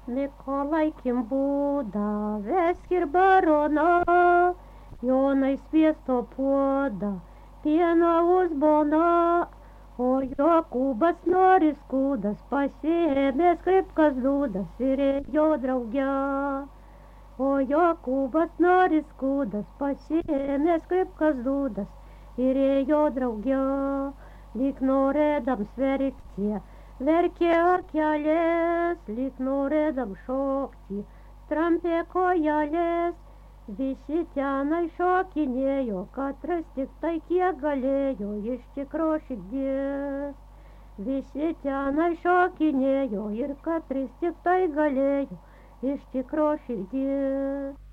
Mikolaikim būdą, vesk ir baroną, Jonai sviesto puodą, pieno uzboną, o Jokūbas nori skūdas, pasiėmė skripkas dūdas ir ėjo drauge. O Jokūbas nori skūdas, pasiėmė skripkas dūdas ir ėjo drauge. Lyg norėdams verkti, verkė akelės, lyg norėdam šokti, trampė kojelės. Visi tenai šokinėjo, katras tik tai kiek galėjo iš tikro širdies. Visi tenai šokinėjo ir katris tik tai galėjo iš tikro širdies.